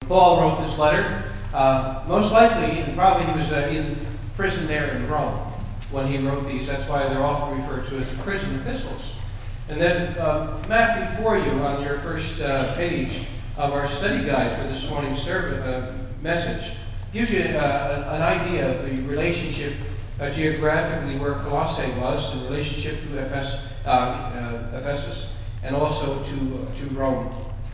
Paul wrote this letter. Most likely, and probably he was in prison there in Rome when he wrote these. That's why they're often referred to as prison epistles. And then, Matt, before you on your first page of our study guide for this morning's message, gives you an idea of the relationship geographically where Colossae was in relationship to Ephesus and also to Rome.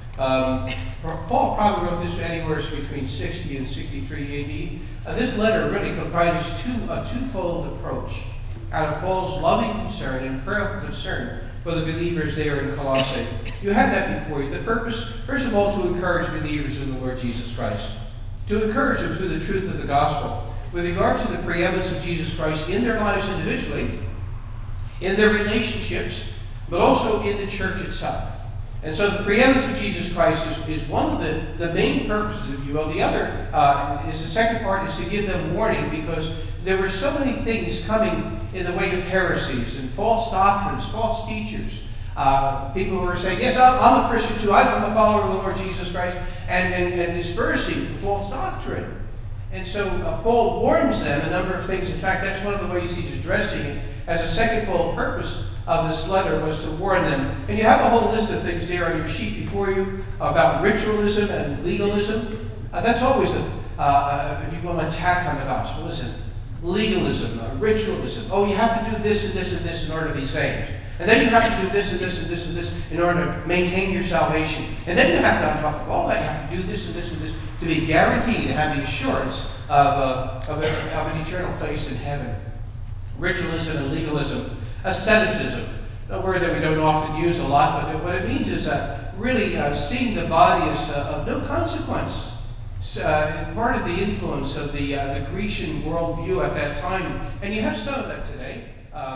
Paul probably wrote this anywhere between 60 and 63 AD. This letter really comprises a twofold approach out of Paul's loving concern and prayerful concern for the believers there in Colossae. You have that before you. The purpose, first of all, to encourage believers in the Lord Jesus Christ, to encourage them through the truth of the gospel with regard to the preeminence of Jesus Christ in their lives individually, in their relationships, but also in the church itself. And so the preeminence of Jesus Christ is one of the main purposes, if you will. The other is the second part, is to give them warning, because there were so many things coming in the way of heresies and false doctrines, false teachers. People who were saying, yes, I'm a Christian too, I'm a follower of the Lord Jesus Christ, and dispersing false doctrine. And so Paul warns them a number of things. In fact, that's one of the ways he's addressing it, as a second-fold purpose of this letter was to warn them. And you have a whole list of things there on your sheet before you about ritualism and legalism. That's always, if you will, an attack on the gospel. Listen, legalism, ritualism. Oh, you have to do this and this and this in order to be saved. And then you have to do this and this and this and this in order to maintain your salvation. And then you have to, on top of all that, you have to do this and this and this to be guaranteed to have the assurance of an eternal place in heaven. Ritualism and legalism. Asceticism, a word that we don't often use a lot, but what it means is really seeing the body as of no consequence. Part of the influence of the Grecian worldview at that time, and you have some of that today.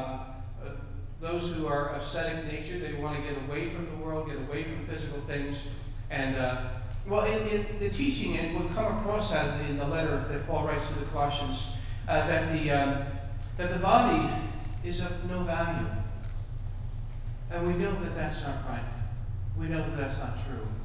Those who are of ascetic nature, they want to get away from the world, get away from physical things, and in the teaching, and we'll come across that in the letter that Paul writes to the Colossians, that the body is of no value. And we know that that's not right. We know that that's not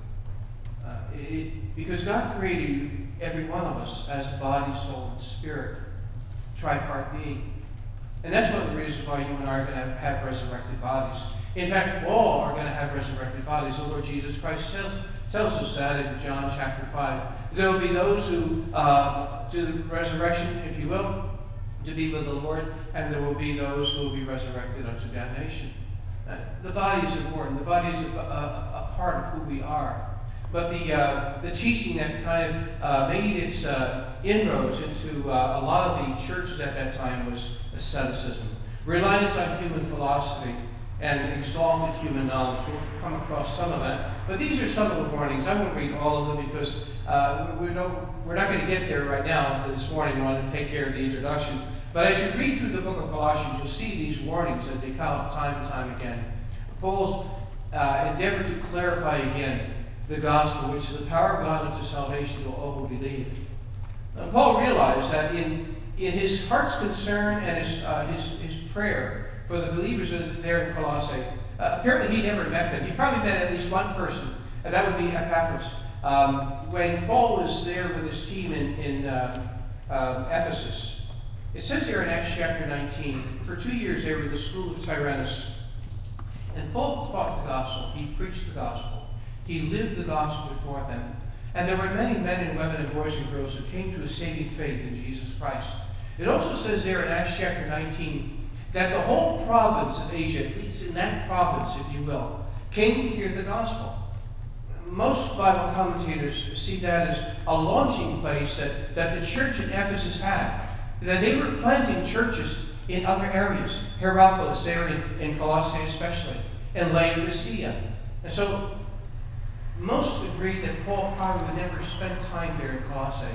true. Because God created every one of us as body, soul, and spirit, tripart being. And that's one of the reasons why you and I are going to have resurrected bodies. In fact, all are going to have resurrected bodies. The Lord Jesus Christ tells us that in John chapter 5. There will be those who do the resurrection, if you will, to be with the Lord, and there will be those who will be resurrected unto damnation. The body is important. The body is a part of who we are. But the teaching that kind of made its inroads into a lot of the churches at that time was asceticism, reliance on human philosophy, and exalted human knowledge. We'll come across some of that. But these are some of the warnings. I won't read all of them because we're not going to get there right now this morning. We want to take care of the introduction. But as you read through the book of Colossians, you'll see these warnings as they come up time and time again. Paul's endeavor to clarify again the gospel, which is the power of God unto salvation to all who believe. Now, Paul realized that in his heart's concern and his prayer for the believers there in Colossae, apparently he never met them. He probably met at least one person, and that would be Epaphras. When Paul was there with his team in Ephesus, it says there in Acts chapter 19, for 2 years they were in the school of Tyrannus. And Paul taught the gospel. He preached the gospel. He lived the gospel before them. And there were many men and women and boys and girls who came to a saving faith in Jesus Christ. It also says there in Acts chapter 19 that the whole province of Asia, at least in that province, if you will, came to hear the gospel. Most Bible commentators see that as a launching place that the church in Ephesus had. That they were planting churches in other areas. Hierapolis, there in Colossae especially, and Laodicea. And so most agree that Paul probably would never spend time there in Colossae.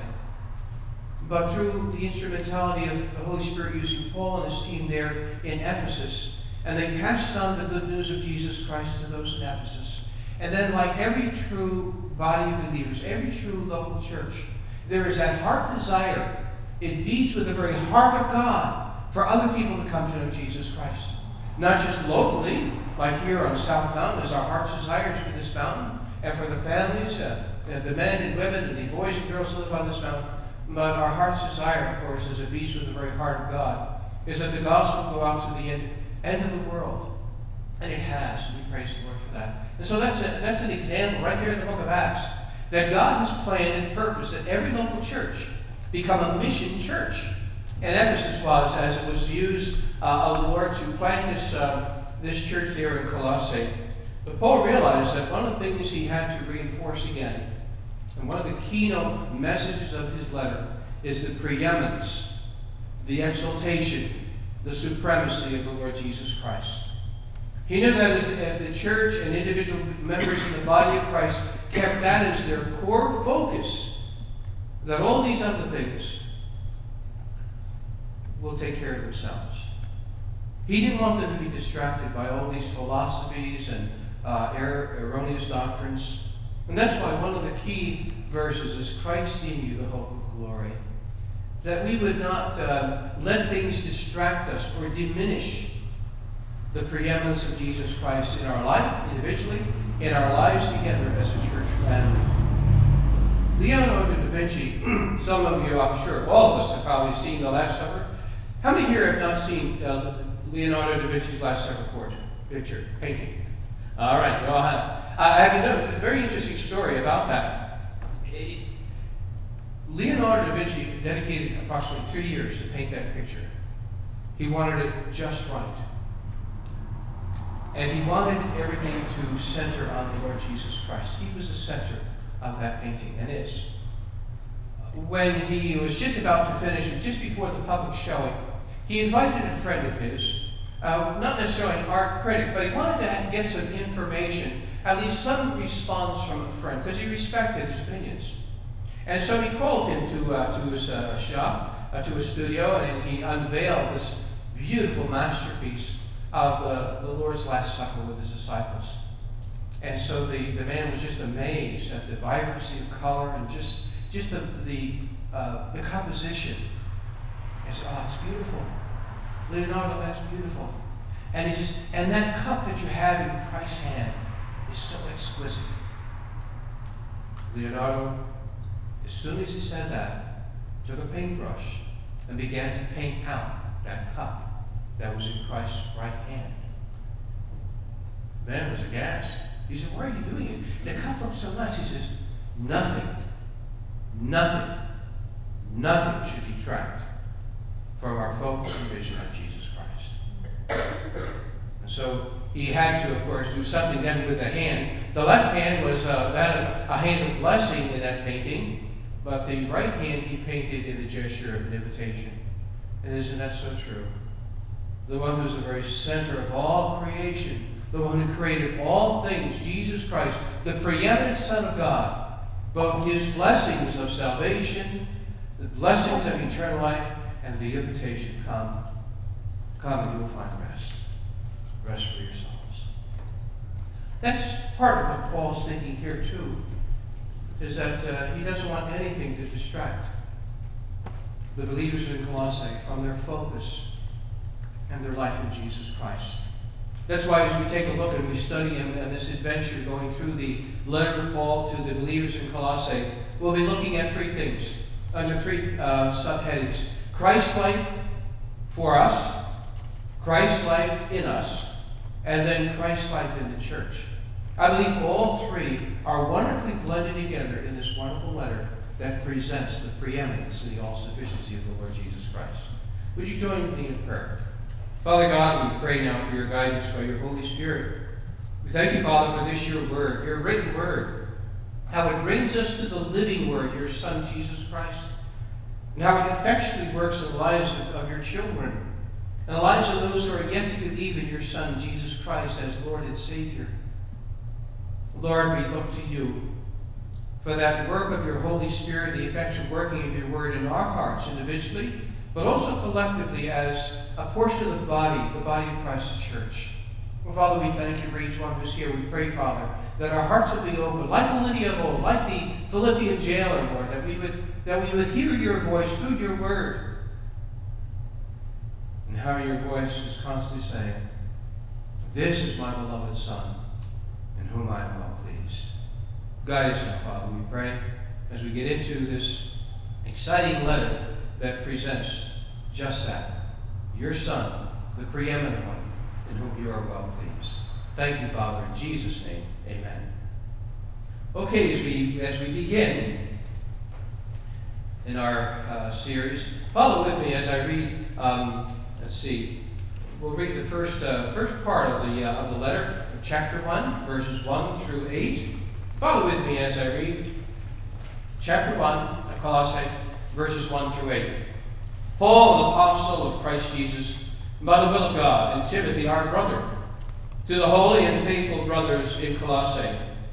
But through the instrumentality of the Holy Spirit using Paul and his team there in Ephesus, and they passed on the good news of Jesus Christ to those in Ephesus. And then, like every true body of believers, every true local church, there is that heart desire. It beats with the very heart of God for other people to come to know Jesus Christ. Not just locally, like here on South Mountain, as our heart's desires for this mountain, and for the families the men and women and the boys and girls who live on this mountain. But our heart's desire, of course, as it beats with the very heart of God, is that the gospel go out to the end of the world. And it has, and we praise the Lord for that. And so that's an example right here in the book of Acts, that God has planned and purposed that every local church become a mission church. And Ephesus was, as it was used of the Lord to plant this church there in Colossae. But Paul realized that one of the things he had to reinforce again, and one of the keynote messages of his letter, is the preeminence, the exaltation, the supremacy of the Lord Jesus Christ. He knew that if the church and individual members in the body of Christ kept that as their core focus, that all these other things will take care of themselves. He didn't want them to be distracted by all these philosophies and erroneous doctrines. And that's why one of the key verses is Christ in you, the hope of glory. That we would not let things distract us or diminish the preeminence of Jesus Christ in our life individually, in our lives together as a church family. Leonardo da Vinci, some of you, I'm sure all of us, have probably seen The Last Supper. How many here have not seen Leonardo da Vinci's Last Supper picture, painting? All right, you all have. I have a very interesting story about that. Leonardo da Vinci dedicated approximately 3 years to paint that picture. He wanted it just right. And he wanted everything to center on the Lord Jesus Christ. He was the center of that painting, and is. When he was just about to finish it, just before the public showing, he invited a friend of his, not necessarily an art critic, but he wanted to get some information, at least some response from a friend, because he respected his opinions. And so he called him to his shop, to his studio, and he unveiled this beautiful masterpiece of the Lord's Last Supper with his disciples. And so the man was just amazed at the vibrancy of color and just the composition. He said, "Oh, it's beautiful. Leonardo, that's beautiful." And he says, "And that cup that you have in Christ's hand is so exquisite." Leonardo, as soon as he said that, took a paintbrush and began to paint out that cup that was in Christ's right hand. The man was aghast. He said, "Why are you doing it? The cup looks so nice." He says, nothing should detract from our focus and vision on Jesus Christ. And so he had to, of course, do something then with the hand. The left hand was that of a hand of blessing in that painting, but the right hand he painted in the gesture of an invitation. And isn't that so true? The one who's the very center of all creation, the one who created all things, Jesus Christ, the preeminent Son of God, both his blessings of salvation, the blessings of eternal life, and the invitation, come and you will find rest for your souls. That's part of what Paul's thinking here too, is that he doesn't want anything to distract the believers in Colossae from their focus and their life in Jesus Christ. That's why as we take a look and we study him and this adventure going through the letter of Paul to the believers in Colossae, we'll be looking at three things under three subheadings. Christ's life for us, Christ's life in us, and then Christ's life in the church. I believe all three are wonderfully blended together in this wonderful letter that presents the preeminence and the all-sufficiency of the Lord Jesus Christ. Would you join with me in prayer? Father God, we pray now for your guidance by your Holy Spirit. We thank you, Father, for this your word, your written word, how it brings us to the living word, your Son, Jesus Christ, and how it effectually works in the lives of your children and the lives of those who are yet to believe in your Son, Jesus Christ, as Lord and Savior. Lord, we look to you for that work of your Holy Spirit, the effectual working of your word in our hearts individually, but also collectively as a portion of the body of Christ the church. Well, Father, we thank you for each one who's here. We pray, Father, that our hearts would be open, like the Lydia of old, like the Philippian jailer, Lord, that we would hear your voice through your word. And how your voice is constantly saying, "This is my beloved Son, in whom I am well pleased." Guide us now, Father, we pray, as we get into this exciting letter that presents just that. Your Son, the preeminent one, in whom you are well pleased. Thank you, Father, in Jesus' name, amen. Okay, as we begin in our series, follow with me as I read. Let's see. We'll read the first part of the letter, chapter 1, verses 1 through 8. Follow with me as I read chapter 1 of Colossae, verses 1 through 8. Paul, an apostle of Christ Jesus, by the will of God, and Timothy, our brother, to the holy and faithful brothers in Colossae.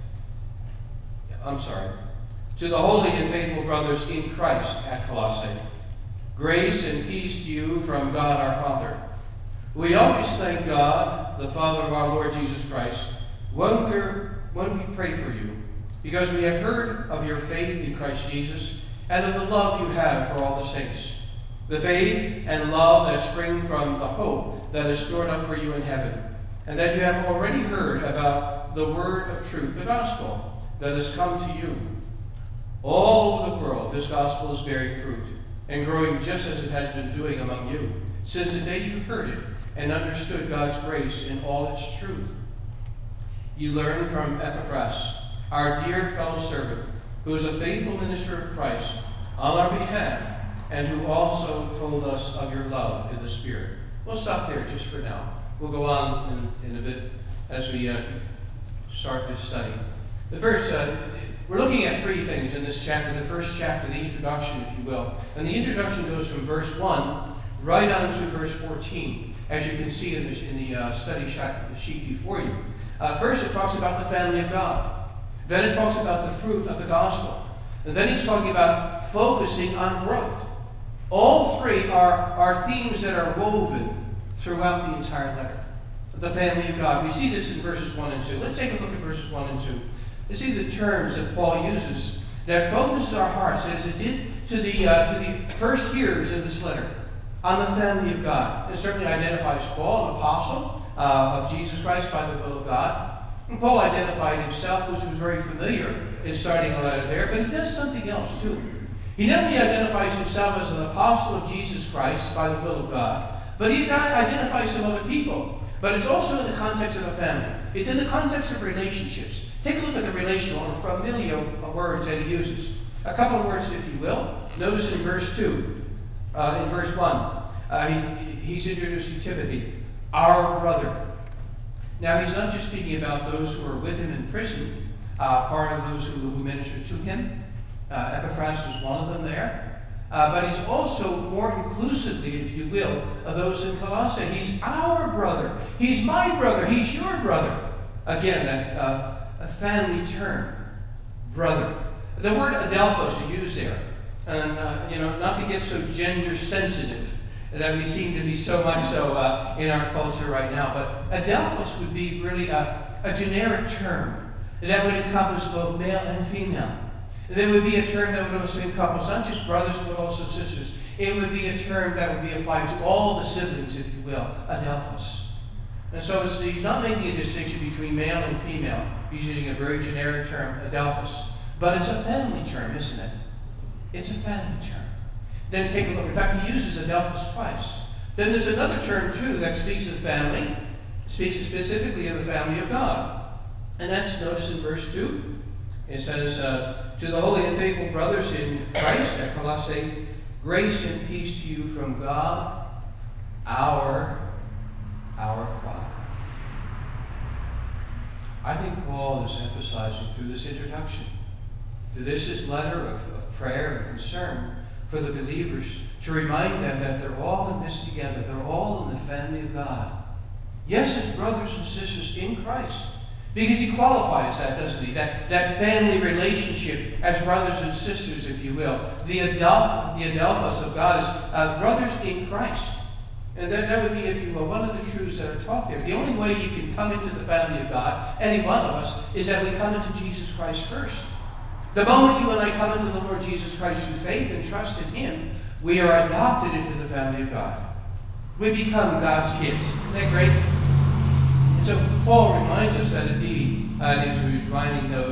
To the holy and faithful brothers in Christ at Colossae. Grace and peace to you from God our Father. We always thank God, the Father of our Lord Jesus Christ, when we pray for you, because we have heard of your faith in Christ Jesus and of the love you have for all the saints. The faith and love that spring from the hope that is stored up for you in heaven, and that you have already heard about the word of truth, the gospel, that has come to you. All over the world, this gospel is bearing fruit and growing just as it has been doing among you, since the day you heard it and understood God's grace in all its truth. You learned from Epaphras, our dear fellow servant, who is a faithful minister of Christ on our behalf, and who also told us of your love in the Spirit. We'll stop there just for now. We'll go on in a bit as we start this study. The first, we're looking at three things in this chapter. The first chapter, the introduction, if you will. And the introduction goes from verse 1 right on to verse 14, as you can see in the study sheet before you. First, it talks about the family of God. Then it talks about the fruit of the gospel. And then he's talking about focusing on growth. All three are themes that are woven throughout the entire letter. The family of God. We see this in verses 1 and 2. Let's take a look at verses 1 and 2. You see the terms that Paul uses that focuses our hearts, as it did to the first hearers of this letter, on the family of God. It certainly identifies Paul, an apostle of Jesus Christ by the will of God. And Paul identified himself, which was very familiar in starting a letter there, but he does something else too. He not only identifies himself as an apostle of Jesus Christ by the will of God, but he identifies some other people. But it's also in the context of a family. It's in the context of relationships. Take a look at the relational or familial words that he uses. A couple of words, if you will. Notice in verse 2, in verse 1, he's introducing Timothy, our brother. Now, he's not just speaking about those who are with him in prison, part of those who ministered to him. Epaphras was one of them there. But he's also more inclusively, if you will, of those in Colossae. He's our brother. He's my brother. He's your brother. Again, that a family term, brother. The word adelphos is used there. And, not to get so gender sensitive that we seem to be so much so in our culture right now, but adelphos would be really a generic term that would encompass both male and female. There would be a term that would also encompass not just brothers, but also sisters. It would be a term that would be applied to all the siblings, if you will, adelphos. And so he's not making a distinction between male and female. He's using a very generic term, adelphos. But it's a family term, isn't it? It's a family term. Then take a look. In fact, he uses adelphos twice. Then there's another term, too, that speaks of family. Speaks specifically of the family of God. And that's, notice in verse 2, it says, to the holy and faithful brothers in Christ at Colossae, grace and peace to you from God, our Father. I think Paul is emphasizing through this introduction, through his letter of prayer and concern for the believers, to remind them that they're all in this together. They're all in the family of God. Yes, as brothers and sisters in Christ. Because he qualifies that, doesn't he? That family relationship as brothers and sisters, if you will. The adelphos of God is brothers in Christ. And that would be, if you will, one of the truths that are taught there. The only way you can come into the family of God, any one of us, is that we come into Jesus Christ first. The moment you and I come into the Lord Jesus Christ through faith and trust in him, we are adopted into the family of God. We become God's kids. Isn't that great? And so Paul reminds us that indeed, as he's reminding those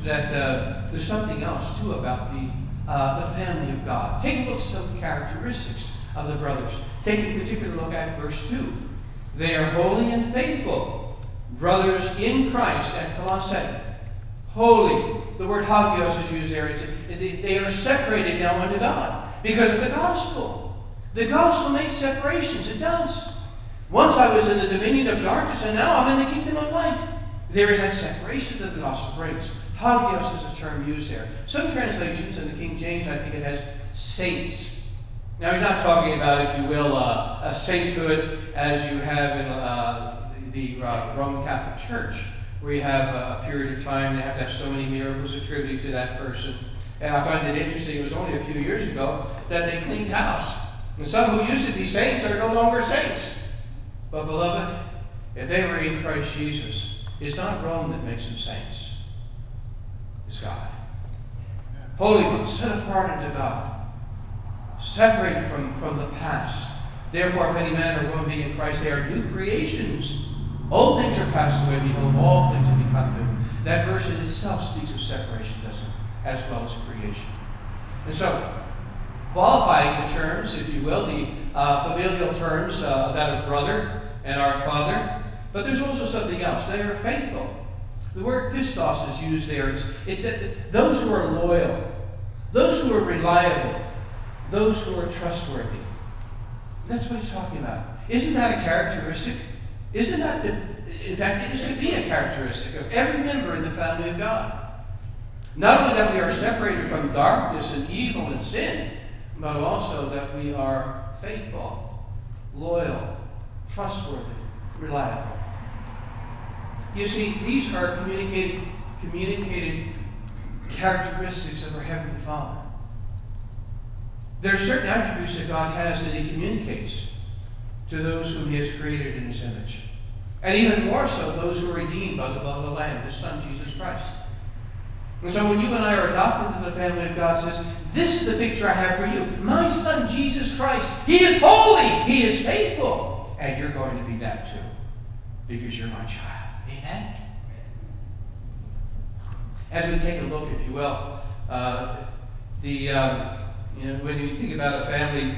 that there's something else too about the family of God. Take a look at some characteristics of the brothers. Take a particular look at verse 2. They are holy and faithful, brothers in Christ at Colossae. Holy. The word hagios is used there. They are separated now unto God because of the gospel. The gospel makes separations. It does. Once I was in the dominion of darkness, and now I'm in the kingdom of light. There is that separation that the gospel brings. Hagios is a term used there. Some translations, in the King James, I think it has saints. Now, he's not talking about, if you will, a sainthood as you have in the Roman Catholic Church, where you have a period of time, they have to have so many miracles attributed to that person. And I find it interesting, it was only a few years ago that they cleaned house. And some who used to be saints are no longer saints. But beloved, if they were in Christ Jesus, it's not Rome that makes them saints. It's God. Holy ones, set apart unto God. Separated from the past. Therefore, if any man or woman be in Christ, they are new creations. Old things are passed away, behold, all things have become new. That verse in itself speaks of separation, doesn't it? As well as creation. And so, qualifying the terms, if you will, the familial terms, that of brother and our father. But there's also something else. They are faithful. The word pistos is used there. It's that those who are loyal, those who are reliable, those who are trustworthy. That's what he's talking about. Isn't that a characteristic? Isn't that in fact, it is to be a characteristic of every member in the family of God. Not only that we are separated from darkness and evil and sin, but also that we are faithful, loyal, trustworthy, reliable. You see, these are communicated characteristics of our Heavenly Father. There are certain attributes that God has that He communicates to those whom He has created in His image. And even more so, those who are redeemed by the blood of the Lamb, His Son, Jesus Christ. And so when you and I are adopted into the family of God, it says, this is the picture I have for you. My Son, Jesus Christ. He is holy. He is faithful. And you're going to be that too. Because you're my child. Amen? As we take a look, if you will, when you think about a family,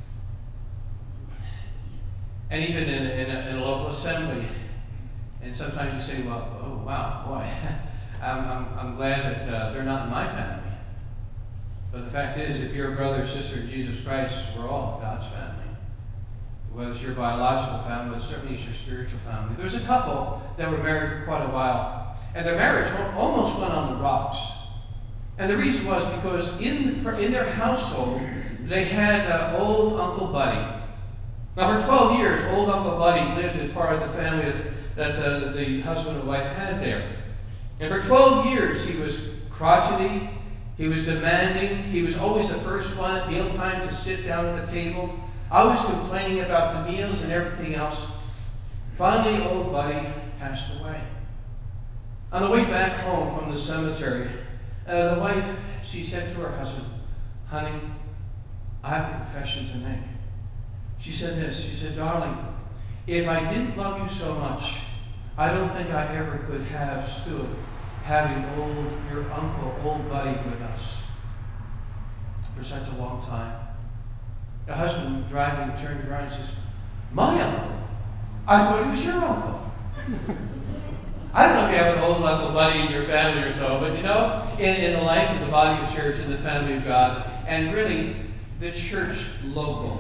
and even in a local assembly, and sometimes you say, well, oh wow, boy, I'm glad that they're not in my family. But the fact is, if you're a brother or sister in Jesus Christ, we're all God's family. Whether it's your biological family, but certainly it's your spiritual family. There's a couple that were married for quite a while, and their marriage almost went on the rocks. And the reason was because in their household, they had old Uncle Buddy. Now, for 12 years, old Uncle Buddy lived as part of the family that the husband and wife had there. And for 12 years, he was crotchety, he was demanding, he was always the first one at mealtime to sit down at the table, always complaining about the meals and everything else. Finally, old Buddy passed away. On the way back home from the cemetery, the wife, she said to her husband, honey, I have a confession to make. She said this, she said, darling, if I didn't love you so much, I don't think I ever could have stood having your uncle, old Buddy, with us for such a long time. The husband driving turned around and says, my uncle? I thought he was your uncle. I don't know if you have an old Uncle Buddy in your family or so, but you know, in the life of the body of church, in the family of God, and really the church local.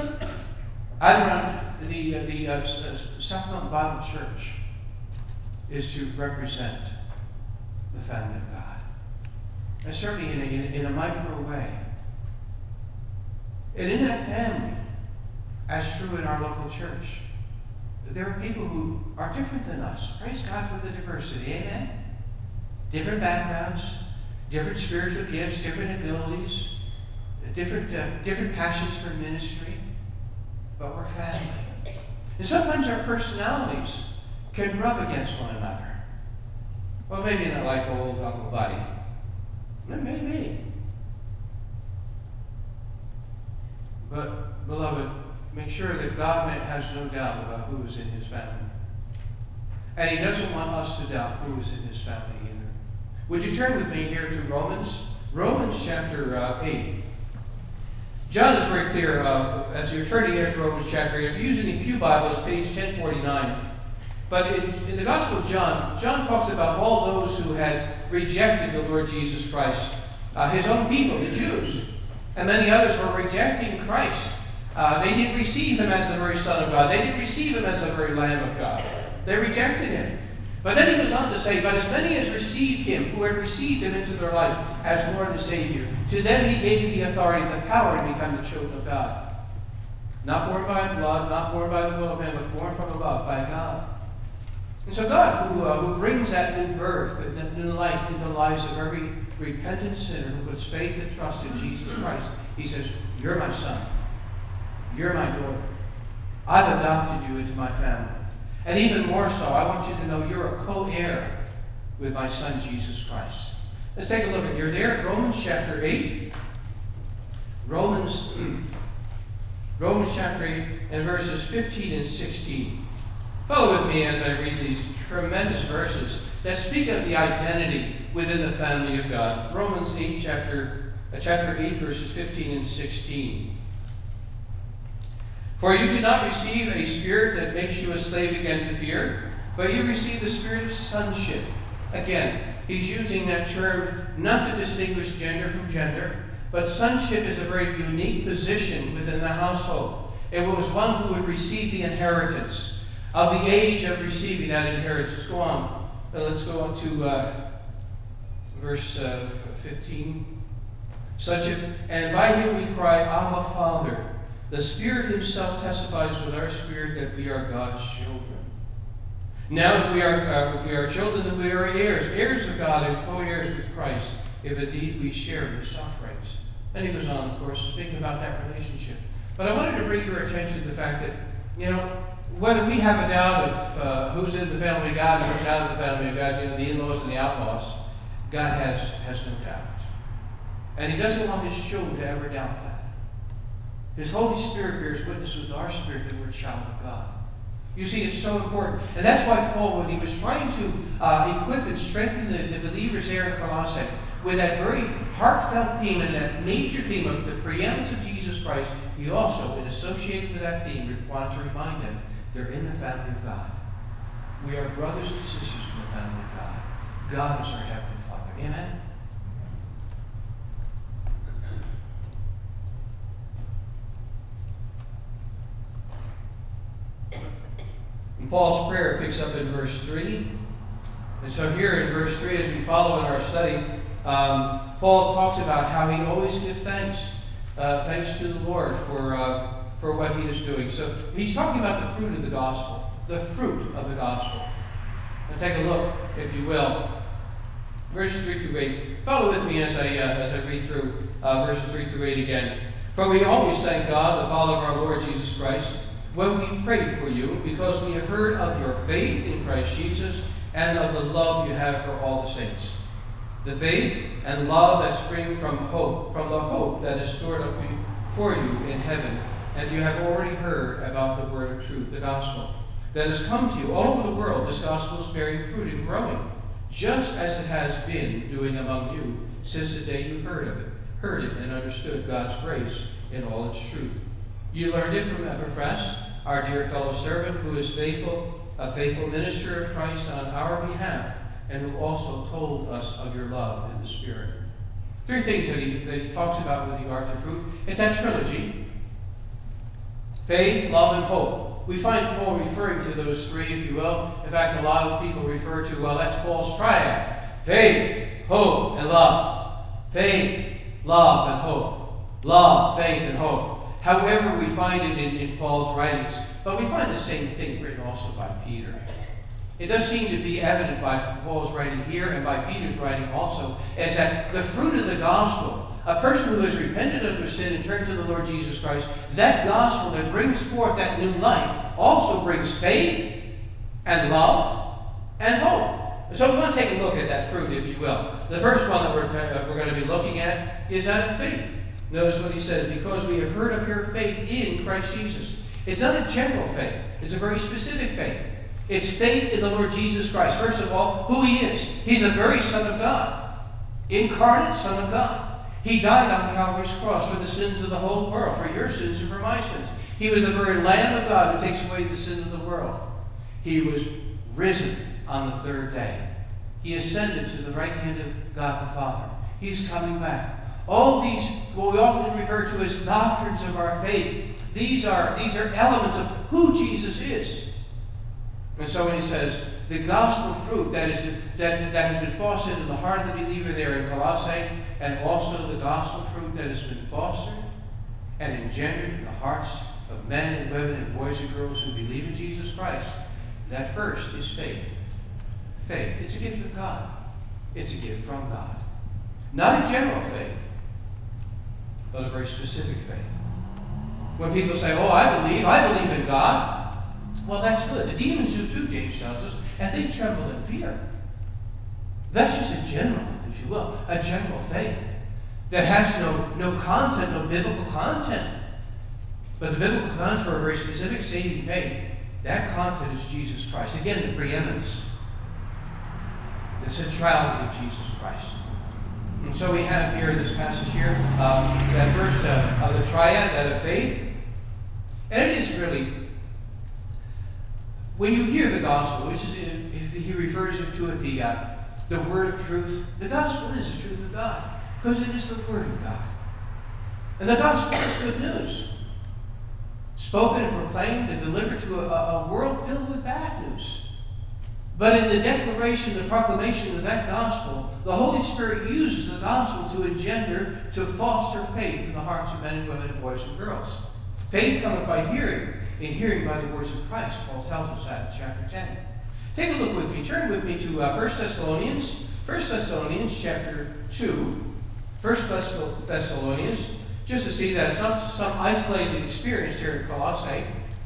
The South Mountain Bible Church is to represent the family of God. And certainly in a micro way. And in that family, as true in our local church, there are people who are different than us. Praise God for the diversity. Amen? Different backgrounds, different spiritual gifts, different abilities, different passions for ministry. But we're family. And sometimes our personalities can rub against one another. Well, maybe not like old Uncle Buddy. Maybe. But, beloved, make sure that God has no doubt about who is in His family. And He doesn't want us to doubt who is in His family either. Would you turn with me here to Romans? Romans chapter 8. John is very clear as you're turning here to Romans chapter 8. If you're using the Pew Bible, it's page 1049. But in the Gospel of John, John talks about all those who had rejected the Lord Jesus Christ. His own people, the Jews, and many others were rejecting Christ. They didn't receive him as the very Son of God. They didn't receive him as the very Lamb of God. They rejected him. But then he goes on to say, but as many as received him, who had received him into their life as Lord and Savior, to them he gave the authority, the power to become the children of God. Not born by blood, not born by the will of man, but born from above by God. And so God, who brings that new birth, that new life into the lives of every repentant sinner who puts faith and trust in Jesus Christ, he says, you're my son. You're my daughter. I've adopted you into my family. And even more so, I want you to know you're a co-heir with my son, Jesus Christ. Let's take a look at, you're there at Romans chapter 8. Romans chapter 8 and verses 15 and 16. Follow with me as I read these tremendous verses that speak of the identity within the family of God. Romans 8, chapter 8, verses 15 and 16. For you did not receive a spirit that makes you a slave again to fear, but you received the spirit of sonship. Again, he's using that term not to distinguish gender from gender, but sonship is a very unique position within the household. It was one who would receive the inheritance. Of the age of receiving that inheritance. Go on. Let's go on to verse 15. And by him we cry, Abba, Father. The Spirit himself testifies with our spirit that we are God's children. Now, if we are children, then we are heirs, heirs of God and co-heirs with Christ, if indeed we share in his sufferings. And he goes on, of course, to speak about that relationship. But I wanted to bring your attention to the fact that, whether we have a doubt of who's in the family of God and who's out of the family of God, the in-laws and the outlaws, God has no doubt. And he doesn't want his children to ever doubt that. His Holy Spirit bears witness with our spirit that we're a child of God. You see, it's so important. And that's why Paul, when he was trying to equip and strengthen the believers there in Colossae, with that very heartfelt theme and that major theme of the preeminence of Jesus Christ, he also, in associated with that theme, wanted to remind them they're in the family of God. We are brothers and sisters in the family of God. God is our Heavenly Father. Amen? And Paul's prayer picks up in verse 3. And so here in verse 3, as we follow in our study, Paul talks about how he always gives thanks. Thanks to the Lord for what he is doing. So he's talking about the fruit of the gospel. The fruit of the gospel. And take a look, if you will. Verses 3 through 8. Follow with me as I read through verses 3 through 8 again. For we always thank God, the Father of our Lord Jesus Christ, when we pray for you, because we have heard of your faith in Christ Jesus and of the love you have for all the saints. The faith and love that spring from hope, from the hope that is stored up for you in heaven. And you have already heard about the word of truth, the gospel, that has come to you all over the world. This gospel is bearing fruit and growing, just as it has been doing among you since the day you heard it and understood God's grace in all its truth. You learned it from Epaphras, our dear fellow servant, who is a faithful minister of Christ on our behalf, and who also told us of your love in the Spirit. Three things that he talks about with regard to fruit. It's that trilogy: faith, love, and hope. We find Paul referring to those three, if you will. In fact, a lot of people refer to, that's Paul's triad: faith, hope, and love. Faith, love, and hope. Love, faith, and hope. However, we find it in Paul's writings, but we find the same thing written also by Peter. It does seem to be evident by Paul's writing here and by Peter's writing also, is that the fruit of the gospel, a person who has repented of their sin and turned to the Lord Jesus Christ, that gospel that brings forth that new life also brings faith and love and hope. So we want to take a look at that fruit, if you will. The first one that we're going to be looking at is that of faith. Notice what he says: because we have heard of your faith in Christ Jesus. It's not a general faith. It's a very specific faith. It's faith in the Lord Jesus Christ. First of all, who he is. He's the very Son of God. Incarnate Son of God. He died on Calvary's cross for the sins of the whole world, for your sins and for my sins. He was the very Lamb of God who takes away the sin of the world. He was risen on the third day. He ascended to the right hand of God the Father. He's coming back. All these, what we often refer to as doctrines of our faith, these are elements of who Jesus is. And so when he says, the gospel fruit that has been fostered in the heart of the believer there in Colossae, and also the gospel fruit that has been fostered and engendered in the hearts of men and women and boys and girls who believe in Jesus Christ, that first is faith. Faith. It's a gift of God. It's a gift from God. Not a general faith, but a very specific faith. When people say, oh, I believe in God, well, that's good. The demons do too, James tells us, and they tremble in fear. That's just a general, if you will, a general faith that has no content, no biblical content. But the biblical content for a very specific saving faith, that content is Jesus Christ. Again, the preeminence, the centrality of Jesus Christ. And so we have here, this passage here, that verse of the triad, that of faith. And it is really, when you hear the gospel, which is, if he refers to it, the word of truth, the gospel is the truth of God, because it is the word of God. And the gospel is good news, spoken and proclaimed and delivered to a world filled with bad news. But in the declaration, the proclamation of that gospel, the Holy Spirit uses the gospel to engender, to foster faith in the hearts of men and women and boys and girls. Faith cometh by hearing, and hearing by the words of Christ. Paul tells us that in chapter 10. Take a look with me. Turn with me to 1 Thessalonians. 1 Thessalonians chapter 2. 1 Thessalonians, just to see that it's not some isolated experience here at Colossae.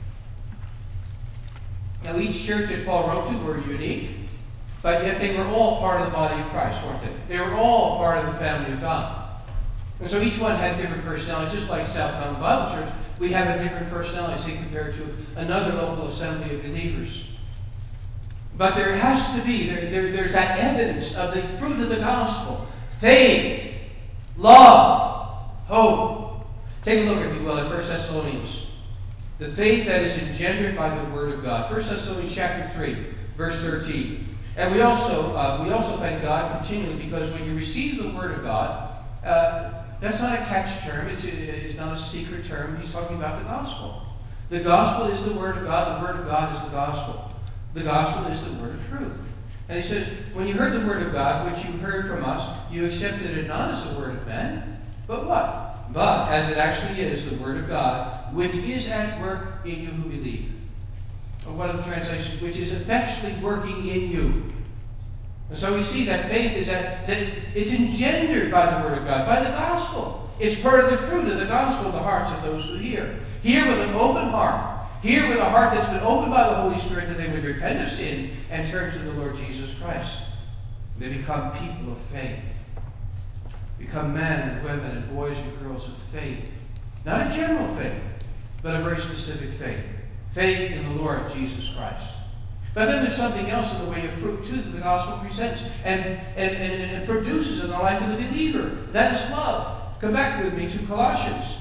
Now, each church that Paul wrote to were unique, but yet they were all part of the body of Christ, weren't they? They were all part of the family of God. And so each one had different personalities, just like Southbound Bible Church. We have a different personality, say, compared to another local assembly of believers. But there has to be, there's that evidence of the fruit of the gospel. Faith, love, hope. Take a look, if you will, at 1 Thessalonians. The faith that is engendered by the word of God. 1 Thessalonians chapter 3, verse 13. And we also thank God continually, because when you receive the word of God, that's not a catch term. It's not a secret term. He's talking about the gospel. The gospel is the word of God. The word of God is the gospel. The gospel is the word of truth. And he says, when you heard the word of God, which you heard from us, you accepted it not as the word of men, but what? But as it actually is, the word of God, which is at work in you who believe. Or one of the translations, which is effectually working in you. And so we see that faith is that it's engendered by the word of God, by the gospel. It's part of the fruit of the gospel in the hearts of those who hear. Hear with an open heart. Hear with a heart that's been opened by the Holy Spirit, that they would repent of sin and turn to the Lord Jesus Christ. They become people of faith. Become men and women and boys and girls of faith. Not a general faith, but a very specific faith. Faith in the Lord Jesus Christ. But then there's something else in the way of fruit, too, that the gospel presents and produces in the life of the believer. That is love. Come back with me to Colossians.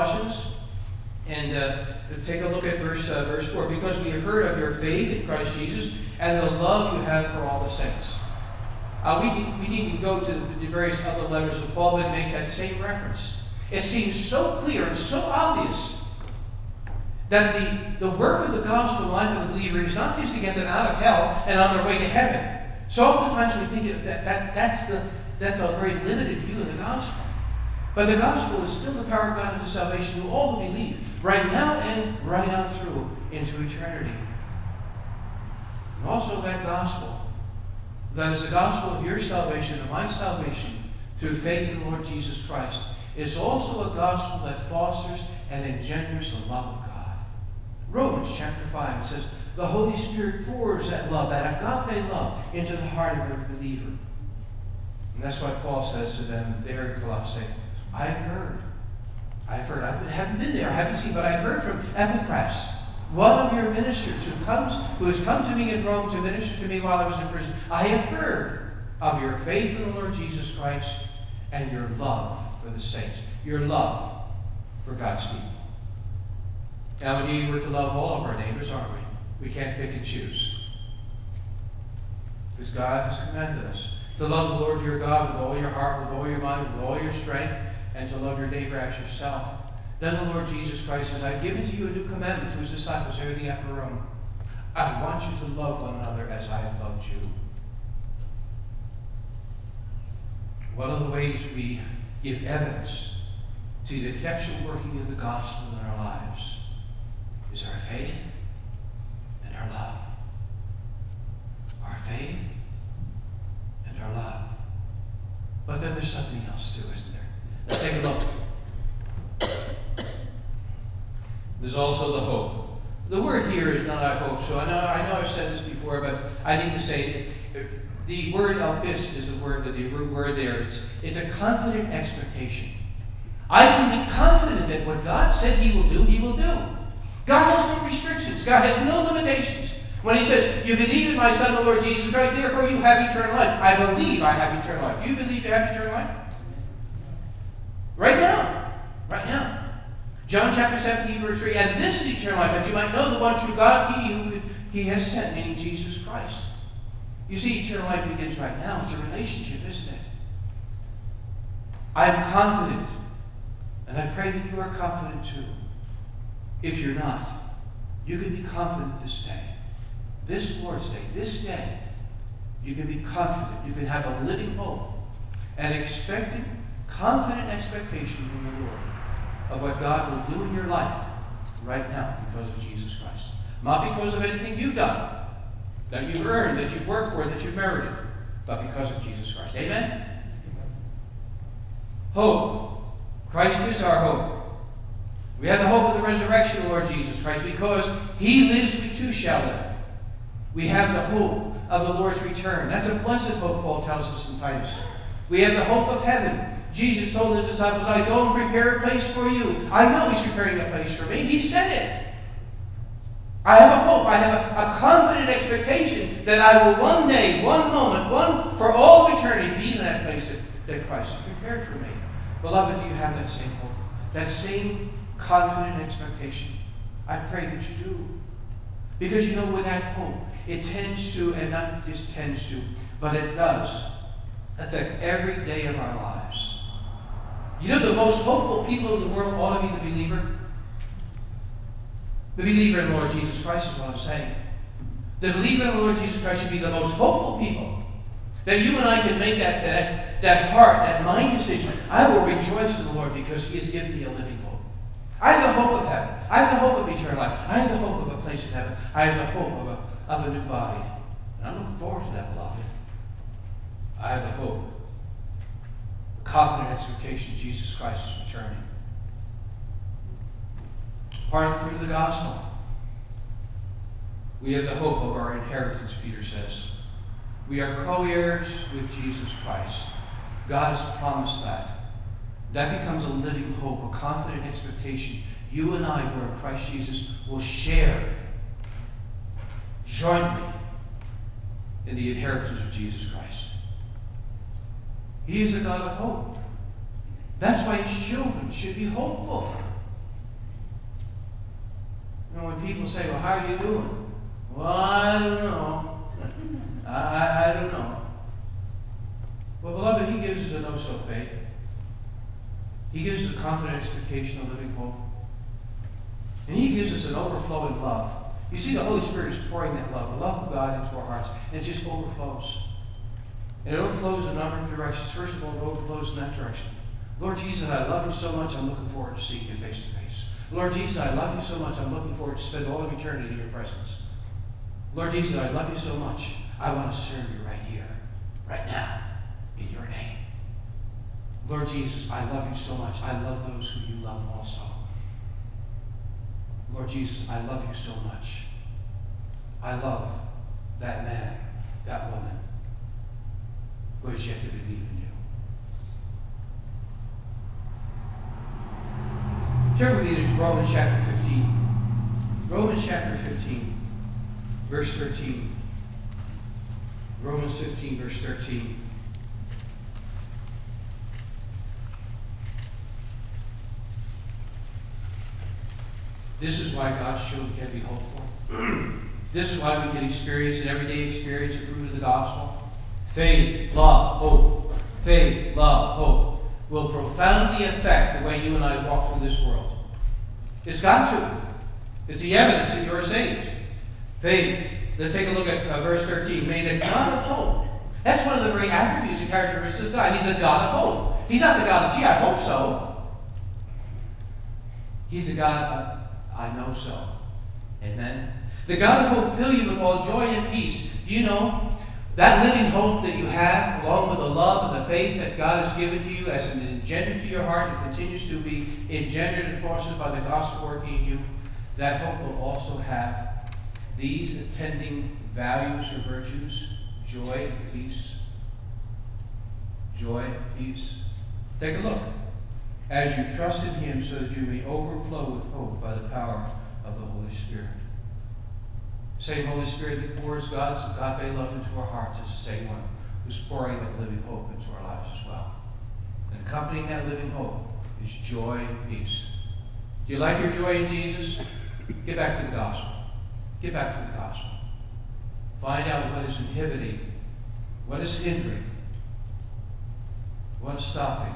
And take a look at verse 4. Because we have heard of your faith in Christ Jesus and the love you have for all the saints. We needn't go to the various other letters of Paul, but it makes that same reference. It seems so clear and so obvious that the work of the gospel in the life of the believer is not just to get them out of hell and on their way to heaven. So oftentimes we think that's a very limited view of the gospel. But the gospel is still the power of God unto salvation to all who believe, right now and right on through into eternity. And also that gospel, that is the gospel of your salvation and my salvation through faith in the Lord Jesus Christ, is also a gospel that fosters and engenders the love of God. Romans chapter 5, it says, the Holy Spirit pours that love, that agape love, into the heart of every believer. And that's why Paul says to them there in Colossae, I've heard. I haven't been there, I haven't seen, but I've heard from Epaphras, One of your ministers who has come to me in Rome to minister to me while I was in prison. I have heard of your faith in the Lord Jesus Christ and your love for the saints. Your love for God's people. Now, indeed, we're to love all of our neighbors, aren't we? We can't pick and choose. Because God has commanded us to love the Lord your God with all your heart, with all your mind, with all your strength, and to love your neighbor as yourself. Then the Lord Jesus Christ says, I've given to you a new commandment to his disciples here in the upper room. I want you to love one another as I have loved you. One of the ways we give evidence to the effectual working of the gospel in our lives is our faith and our love. Our faith and our love. But then there's something else too, isn't there? Let's take a look. There's also the hope. The word here is not I hope. So I know I've said this before, but I need to say it. The word elpis is the word there. It's a confident expectation. I can be confident that what God said he will do, he will do. God has no restrictions. God has no limitations. When he says, you believe in my Son, the Lord Jesus Christ, therefore you have eternal life. I believe I have eternal life. You believe you have eternal life? Right now. Right now. John chapter 17, verse 3, and this is eternal life, that you might know the one true God, he who he has sent, meaning Jesus Christ. You see, eternal life begins right now. It's a relationship, isn't it? I am confident, and I pray that you are confident too. If you're not, you can be confident this day. This Lord's Day, this day, you can be confident. You can have a living hope and expecting, confident expectation from the Lord of what God will do in your life right now because of Jesus Christ. Not because of anything you've done, that you've earned, that you've worked for, that you've merited, but because of Jesus Christ. Amen? Hope. Christ is our hope. We have the hope of the resurrection of the Lord Jesus Christ. Because he lives, we too shall live. We have the hope of the Lord's return. That's a blessed hope, Paul tells us in Titus. We have the hope of heaven. Jesus told his disciples, I go and prepare a place for you. I know he's preparing a place for me. He said it. I have a hope. I have a confident expectation that I will one day, one moment, for all of eternity, be in that place that Christ has prepared for me. Beloved, do you have that same hope? That same confident expectation? I pray that you do. Because you know, with that hope, it tends to, and not just tends to, but it does affect every day of our lives. You know, the most hopeful people in the world ought to be the believer. The believer in the Lord Jesus Christ is what I'm saying. The believer in the Lord Jesus Christ should be the most hopeful people. That you and I can make that heart, that mind decision. I will rejoice in the Lord because he has given me a living hope. I have the hope of heaven. I have the hope of eternal life. I have the hope of a place in heaven. I have the hope of a new body. And I'm looking forward to that, beloved. I have the hope, the confident expectation Jesus Christ is returning. Part of the fruit of the gospel. We have the hope of our inheritance, Peter says. We are co-heirs with Jesus Christ. God has promised that. That becomes a living hope, a confident expectation. You and I, who are in Christ Jesus, will share jointly in the inheritance of Jesus Christ. He is a God of hope. That's why his children should be hopeful. You know, when people say, well, how are you doing? Well, I don't know. I don't know. Well, beloved, he gives us a no-so faith. He gives us a confident expectation of living hope. And he gives us an overflowing love. You see, the Holy Spirit is pouring that love, the love of God into our hearts, and it just overflows. And it overflows in a number of directions. First of all, it overflows in that direction. Lord Jesus, I love you so much, I'm looking forward to seeing you face to face. Lord Jesus, I love you so much, I'm looking forward to spend all of eternity in your presence. Lord Jesus, I love you so much, I want to serve you right here, right now, in your name. Lord Jesus, I love you so much, I love those who you love also. Lord Jesus, I love you so much. I love that man, that woman, who has yet to believe in you. Turn with me to Romans chapter 15. Romans chapter 15, verse 13. Romans 15, verse 13. This is why God's children can be hopeful. This is why we can experience an everyday experience the fruit of the gospel. Faith, love, hope. Faith, love, hope will profoundly affect the way you and I walk through this world. It's got to. It's the evidence that you're saved. Faith. Let's take a look at verse 13. May the God of hope. That's one of the great attributes and characteristics of God. He's a God of hope. He's not the God of, gee, I hope so. He's the God of, I know so. Amen. The God of hope fill you with all joy and peace. Do you know that living hope that you have, along with the love and the faith that God has given to you as an engendered to your heart and continues to be engendered and fostered by the gospel working in you, that hope will also have these attending values or virtues: joy and peace. Joy and peace. Take a look. As you trust in Him so that you may overflow with hope by the power of the Holy Spirit. The same Holy Spirit that pours God's agape love into our hearts is the same one who's pouring that living hope into our lives as well. And accompanying that living hope is joy and peace. Do you like your joy in Jesus? Get back to the gospel. Get back to the gospel. Find out what is inhibiting, what is hindering, what is stopping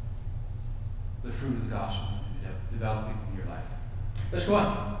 the fruit of the gospel developing in your life. Let's go on.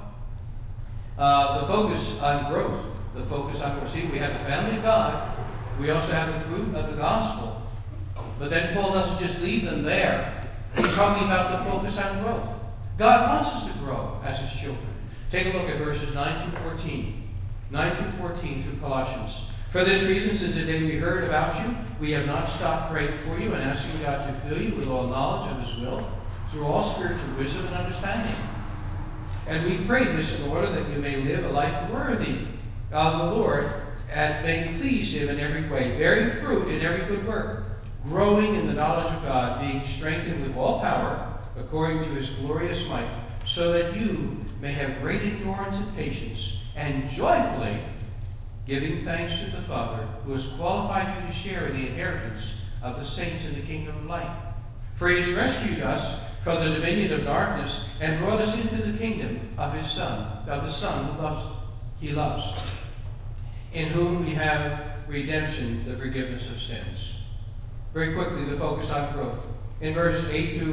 The focus on growth. The focus on growth. See, we have the family of God. We also have the fruit of the gospel. But then Paul doesn't just leave them there. He's talking about the focus on growth. God wants us to grow as His children. Take a look at verses 9 through 14. 9 through 14 through Colossians. For this reason, since the day we heard about you, we have not stopped praying for you and asking God to fill you with all knowledge of His will, through all spiritual wisdom and understanding. And we pray this in order that you may live a life worthy of the Lord and may please Him in every way, bearing fruit in every good work, growing in the knowledge of God, being strengthened with all power according to His glorious might, so that you may have great endurance and patience, and joyfully giving thanks to the Father, who has qualified you to share in the inheritance of the saints in the kingdom of light. For He has rescued us from the dominion of darkness and brought us into the kingdom of His Son, of the Son who He loves, in whom we have redemption, the forgiveness of sins. Very quickly, the focus on growth. In verses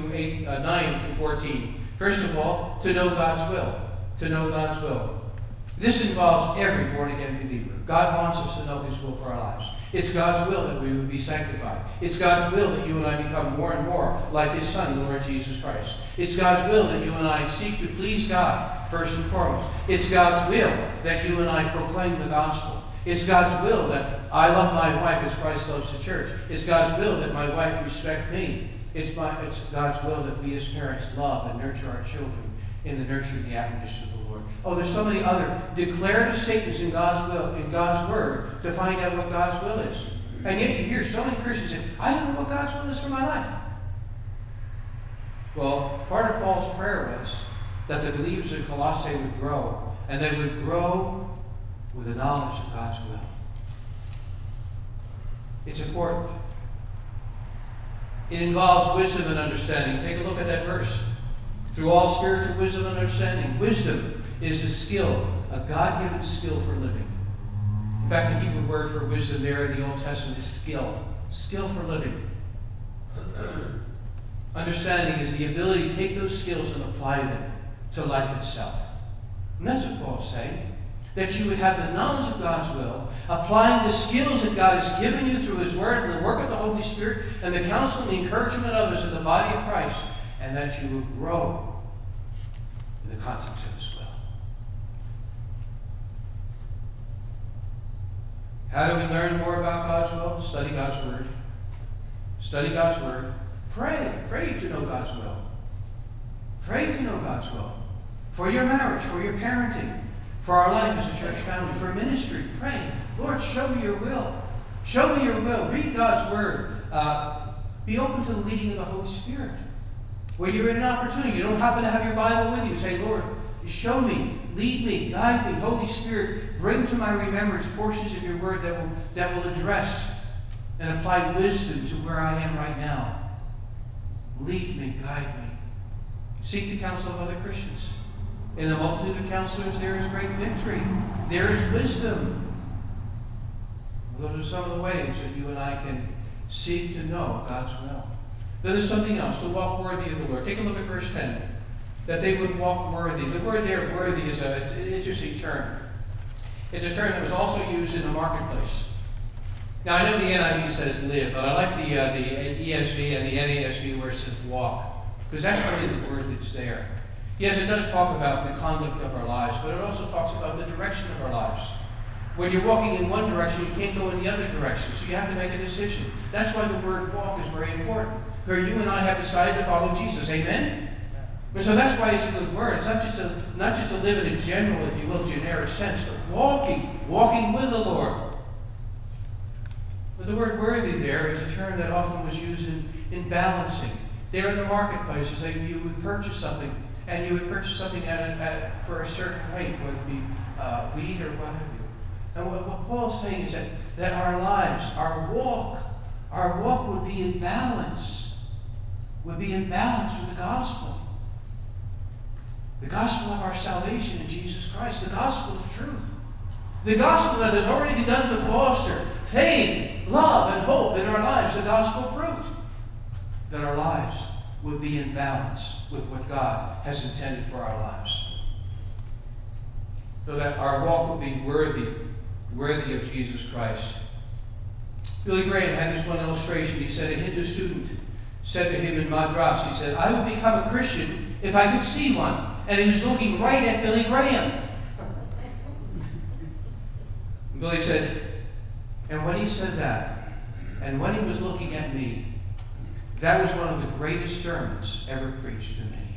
9 through 14. First of all, to know God's will. To know God's will. This involves every born-again believer. God wants us to know His will for our lives. It's God's will that we would be sanctified. It's God's will that you and I become more and more like His Son, the Lord Jesus Christ. It's God's will that you and I seek to please God, first and foremost. It's God's will that you and I proclaim the gospel. It's God's will that I love my wife as Christ loves the church. It's God's will that my wife respect me. It's God's will that we as parents love and nurture our children in the nurture and the admonition of the Lord. Oh, there's so many other declarative statements in God's will, in God's word, to find out what God's will is. And yet you hear so many Christians say, I don't know what God's will is for my life. Well, part of Paul's prayer was that the believers in Colossae would grow, and they would grow with the knowledge of God's will. It's important. It involves wisdom and understanding. Take a look at that verse. Through all spiritual wisdom and understanding. Wisdom is a skill, a God-given skill for living. In fact, the Hebrew word for wisdom there in the Old Testament is skill. Skill for living. Understanding is the ability to take those skills and apply them to life itself. And that's what Paul's saying. That you would have the knowledge of God's will, applying the skills that God has given you through His Word and the work of the Holy Spirit and the counsel and the encouragement of others in the body of Christ, and that you will grow in the context of His will. How do we learn more about God's will? Study God's Word. Study God's Word. Pray. Pray to know God's will. Pray to know God's will. For your marriage, for your parenting, for our life as a church family, for ministry, pray. Lord, show me your will. Show me your will. Read God's Word. Be open to the leading of the Holy Spirit. When you're in an opportunity, you don't happen to have your Bible with you, say, Lord, show me, lead me, guide me. Holy Spirit, bring to my remembrance portions of your word that will address and apply wisdom to where I am right now. Lead me, guide me. Seek the counsel of other Christians. In the multitude of counselors, there is great victory. There is wisdom. Those are some of the ways that you and I can seek to know God's will. Then there's something else, to walk worthy of the Lord. Take a look at verse 10. That they would walk worthy. The word there, worthy, is an interesting term. It's a term that was also used in the marketplace. Now, I know the NIV says live, but I like the ESV and the NASB where it says walk, because that's really the word that's there. Yes, it does talk about the conduct of our lives, but it also talks about the direction of our lives. When you're walking in one direction, you can't go in the other direction, so you have to make a decision. That's why the word walk is very important. For you and I have decided to follow Jesus. Amen? And so that's why it's a good word. It's not just to live in a general, if you will, generic sense, but walking with the Lord. But the word worthy there is a term that often was used in balancing. There in the marketplaces, you would purchase something, and you would purchase something for a certain rate, whether it be wheat or what have you. And what Paul's saying is that our lives, our walk would be in balance, with the gospel. The gospel of our salvation in Jesus Christ, the gospel of truth. The gospel that has already begun to foster faith, love, and hope in our lives, the gospel fruit. That our lives would be in balance with what God has intended for our lives. So that our walk would be worthy of Jesus Christ. Billy Graham had this one illustration. He said a Hindu student said to him in Madras, he said, I would become a Christian if I could see one. And he was looking right at Billy Graham. And Billy said, and when he said that, and when he was looking at me, that was one of the greatest sermons ever preached to me.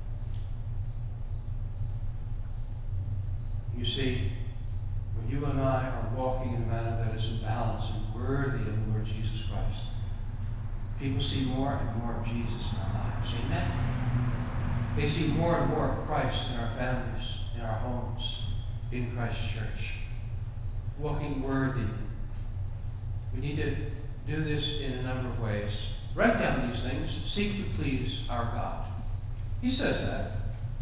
You see, when you and I are walking in a manner that is in balance and worthy of the Lord Jesus Christ, people see more and more of Jesus in our lives. Amen? They see more and more of Christ in our families, in our homes, in Christ's church. Walking worthy. We need to do this in a number of ways. Write down these things. Seek to please our God. He says that.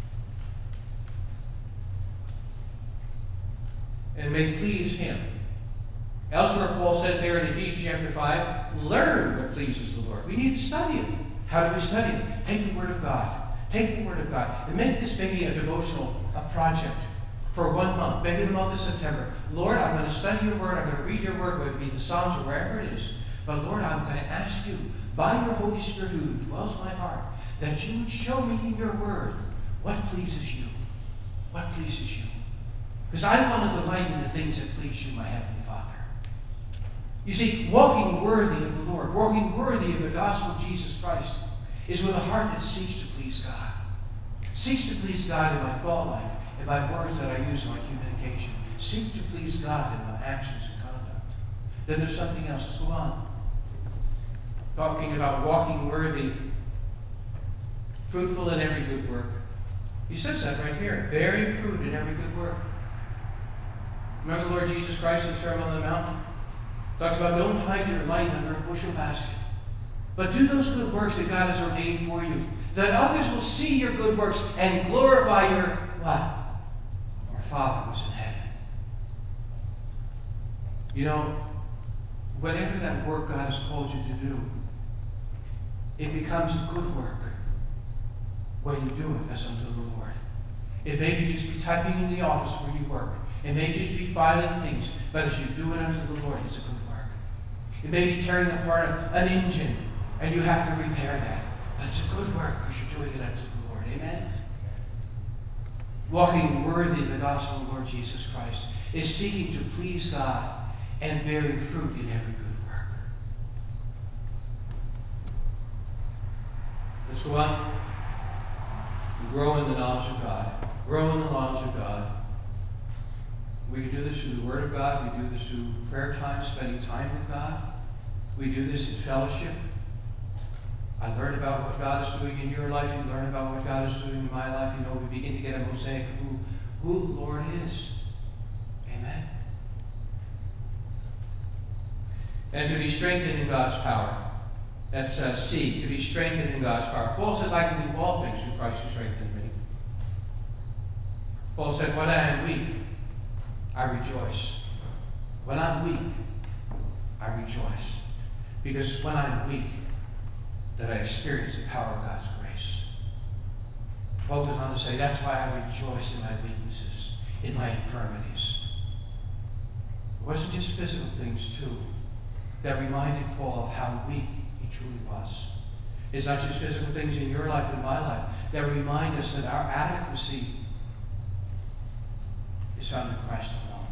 And may please Him. Elsewhere, Paul says there in Ephesians chapter 5, learn what pleases the Lord. We need to study it. How do we study it? Take the Word of God. Take the Word of God. And make this maybe a devotional, a project for 1 month, maybe the month of September. Lord, I'm going to study your Word. I'm going to read your Word, whether it be the Psalms or wherever it is. But Lord, I'm going to ask you, by your Holy Spirit who dwells in my heart, that you would show me in your Word what pleases you. What pleases you. Because I want to delight in the things that please you, my Heavenly Father. You see, walking worthy of the Lord, walking worthy of the gospel of Jesus Christ, is with a heart that seeks to please God. Seeks to please God in my thought life, in my words that I use in my communication. Seek to please God in my actions and conduct. Then there's something else. Let's go on. Talking about walking worthy, fruitful in every good work. He says that right here. Bearing fruit in every good work. Remember the Lord Jesus Christ in the Sermon on the Mount? Talks about don't hide your light under a bushel basket. But do those good works that God has ordained for you, that others will see your good works and glorify your what? Our Father who's in heaven. You know, whatever that work God has called you to do, it becomes a good work when you do it as unto the Lord. It may be just be typing in the office where you work. It may just be filing things, but as you do it unto the Lord, it's a good work. It may be tearing apart an engine, and you have to repair that. But it's a good work because you're doing it unto the Lord. Amen? Walking worthy of the gospel of the Lord Jesus Christ is seeking to please God and bearing fruit in every good work. Let's go on. Grow in the knowledge of God. Grow in the knowledge of God. We can do this through the Word of God. We do this through prayer time, spending time with God. We do this in fellowship. I learn about what God is doing in your life. You learn about what God is doing in my life. You know, we we begin to get a mosaic of who the Lord is. Amen. And to be strengthened in God's power. That's C, to be strengthened in God's power. Paul says, I can do all things through Christ who strengthens me. Paul said, when I am weak, I rejoice. When I'm weak, I rejoice. Because it's when I'm weak that I experience the power of God's grace. Paul goes on to say, that's why I rejoice in my weaknesses, in my infirmities. It wasn't just physical things, too, that reminded Paul of how weak he truly was. It's not just physical things in your life and my life that remind us that our adequacy is found in Christ alone.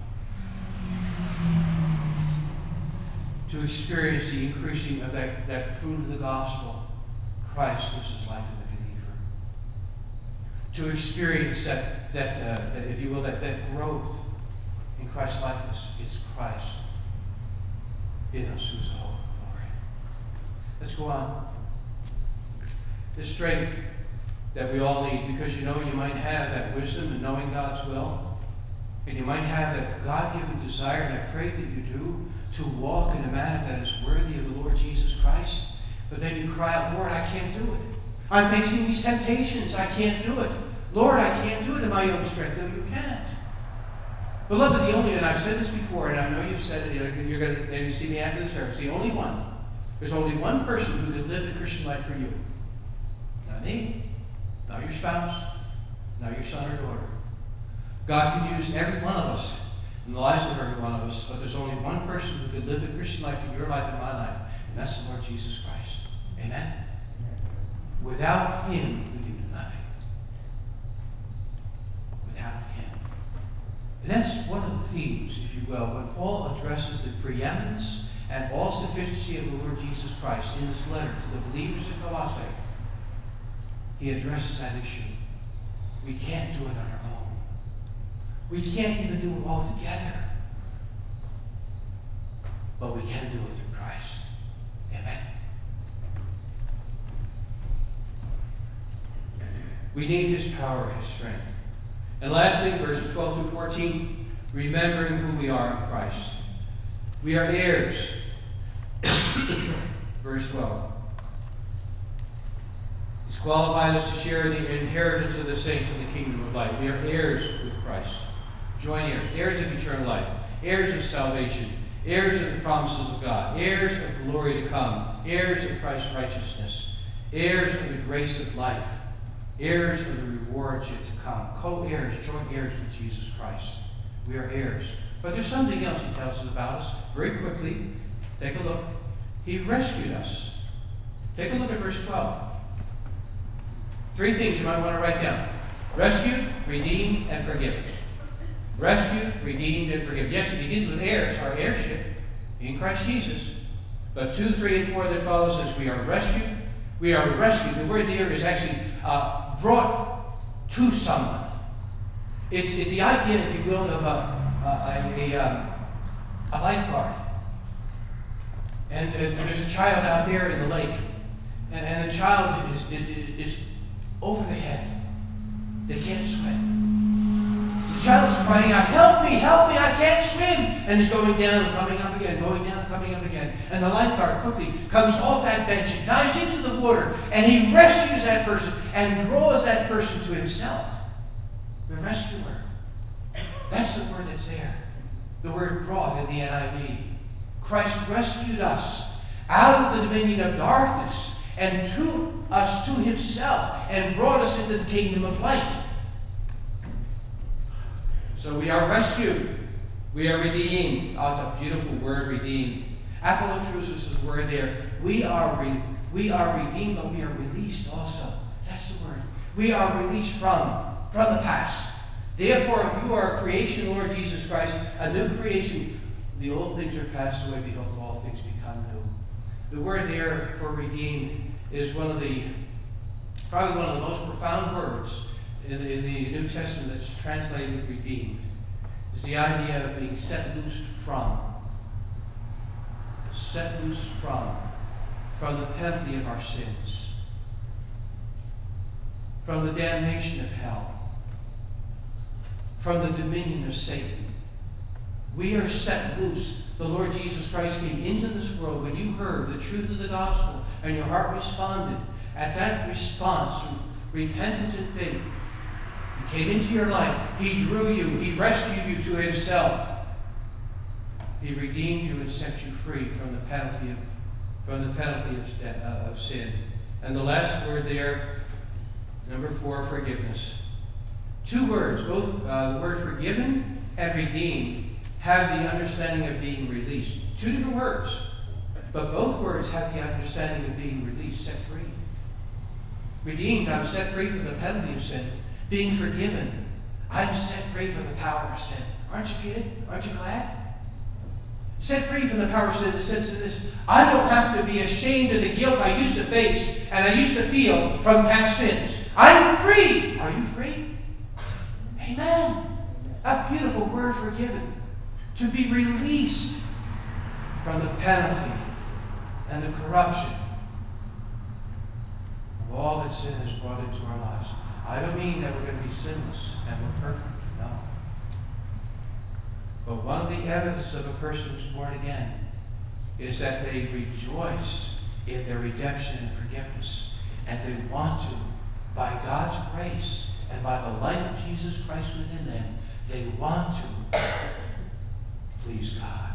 To experience the increasing of that fruit of the gospel, Christ lives his life in the believer. To experience that if you will, that growth in Christ's likeness, it's Christ in us who's the hope of glory. Let's go on. The strength that we all need, because you might have that wisdom in knowing God's will, and you might have that God-given desire, and I pray that you do, to walk in a manner that is worthy of the Lord Jesus Christ. But then you cry out, Lord, I can't do it. I'm facing these temptations. I can't do it. Lord, I can't do it in my own strength. No, you can't. Beloved, and I've said this before, and I know you've said it, you're going to maybe see me after the service, there's only one person who could live the Christian life for you. Not me, not your spouse, not your son or daughter. God can use every one of us in the lives of every one of us, but there's only one person who could live the Christian life in your life and my life, and that's the Lord Jesus Christ. Amen? Without him, we can do nothing. Without him. And that's one of the themes, if you will, when Paul addresses the preeminence and all sufficiency of the Lord Jesus Christ in this letter to the believers in Colossae. He addresses that issue. We can't do it on our own. We can't even do it all together. But we can do it through Christ. Amen. We need his power, his strength. And lastly, verses 12 through 14, remembering who we are in Christ. We are heirs. Verse 12. He's qualified us to share the inheritance of the saints in the kingdom of light. We are heirs with Christ. Joint heirs. Heirs of eternal life. Heirs of salvation. Heirs of the promises of God. Heirs of glory to come. Heirs of Christ's righteousness. Heirs of the grace of life. Heirs of the rewards yet to come. Co-heirs, joint heirs with Jesus Christ. We are heirs. But there's something else he tells us about us. Very quickly, take a look. He rescued us. Take a look at verse 12. 3 things you might want to write down. Rescued, redeemed, and forgiven. Rescued, redeemed, and forgiven. Yes, it begins with heirs, our heirship in Christ Jesus. But 2, 3, and 4 that follows says we are rescued. We are rescued. The word there is actually brought to someone. It's the idea, if you will, of a lifeguard. And there's a child out there in the lake, and the child is over the head. They can't swim. The child is crying out, help me, I can't swim. And is going down, coming up again, going down, coming up again. And the lifeguard quickly comes off that bench and dives into the water, and he rescues that person and draws that person to himself. The rescuer. That's the word that's there. The word brought in the NIV. Christ rescued us out of the dominion of darkness and to us to himself and brought us into the kingdom of light. So we are rescued. We are redeemed. Oh, it's a beautiful word, redeemed. Apolotros is the word there. We are redeemed, but we are released also. That's the word. We are released from the past. Therefore, if you are a creation, Lord Jesus Christ, a new creation, the old things are passed away, behold, all things become new. The word there for redeemed is probably one of the most profound words in the New Testament that's translated redeemed. It's the idea of being set loose from. Set loose from the penalty of our sins. From the damnation of hell. from the dominion of Satan. We are set loose. The Lord Jesus Christ came into this world when you heard the truth of the gospel and your heart responded. At that response, through repentance and faith, He came into your life. He drew you. He rescued you to Himself. He redeemed you and set you free from the penalty of sin. And the last word there, number 4, forgiveness. 2 words, both the word forgiven and redeemed, have the understanding of being released. 2 different words, but both words have the understanding of being released, set free. Redeemed, I'm set free from the penalty of sin. Being forgiven, I'm set free from the power of sin. Aren't you good? Aren't you glad? Set free from the power of sin in the sense of this: I don't have to be ashamed of the guilt I used to face and I used to feel from past sins. I'm free. Are you free? Amen. A beautiful word, forgiven. To be released from the penalty and the corruption of all that sin has brought into our lives. I don't mean that we're going to be sinless and we're perfect. No. But one of the evidences of a person who's born again is that they rejoice in their redemption and forgiveness. And they want to, by God's grace and by the life of Jesus Christ within them, they want to please God.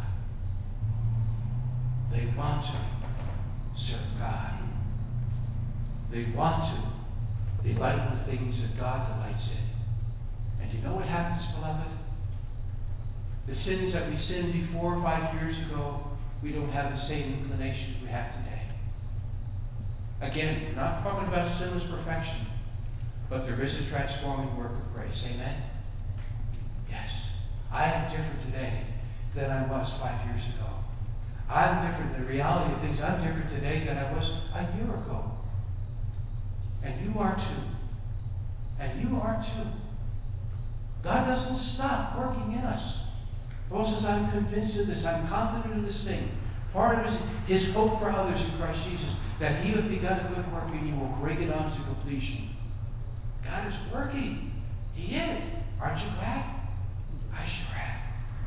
They want to serve God. They want to delight in the things that God delights in. And you know what happens, beloved? The sins that we sinned before 5 years ago, we don't have the same inclinations we have today. Again, we're not talking about sinless perfection, but there is a transforming work of grace. Amen? Yes. I am different today than I was 5 years ago. I'm different. The reality of things, I'm different today than I was a year ago. And you are too. And you are too. God doesn't stop working in us. Paul says, I'm convinced of this. I'm confident of this thing. Part of his hope for others in Christ Jesus, that He who hath begun a good work in you will bring it on to completion. God is working. He is. Aren't you glad? I sure am.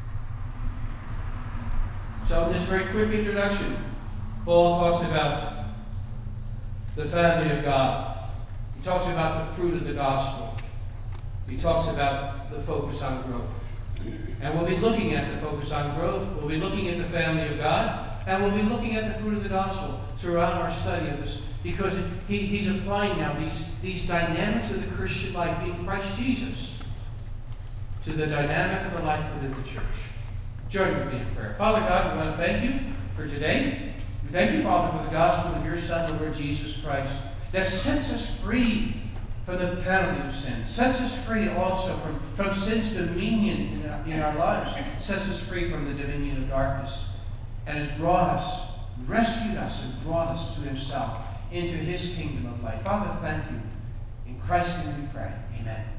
So in this very quick introduction, Paul talks about the family of God. He talks about the fruit of the gospel. He talks about the focus on growth. And we'll be looking at the focus on growth. We'll be looking at the family of God. And we'll be looking at the fruit of the gospel throughout our study of this. Because he's applying now these dynamics of the Christian life in Christ Jesus to the dynamic of the life within the church. Join with me in prayer. Father God, we want to thank you for today. We thank you, Father, for the gospel of your Son, the Lord Jesus Christ, that sets us free from the penalty of sin, sets us free also from sin's dominion in our lives, sets us free from the dominion of darkness, and has brought us, rescued us, and brought us to Himself into His kingdom of life. Father, thank you. In Christ's name we pray. Amen.